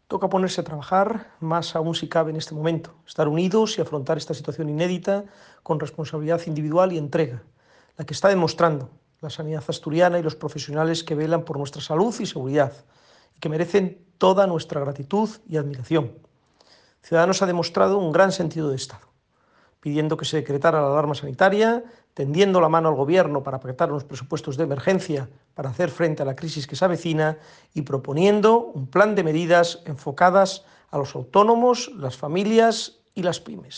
Toca ponerse a trabajar, más aún si cabe en este momento, estar unidos y afrontar esta situación inédita con responsabilidad individual y entrega, la que está demostrando la sanidad asturiana y los profesionales que velan por nuestra salud y seguridad, y que merecen toda nuestra gratitud y admiración. Ciudadanos ha demostrado un gran sentido de Estado, pidiendo que se decretara la alarma sanitaria, tendiendo la mano al Gobierno para pactar unos presupuestos de emergencia para hacer frente a la crisis que se avecina y proponiendo un plan de medidas enfocadas a los autónomos, las familias y las pymes.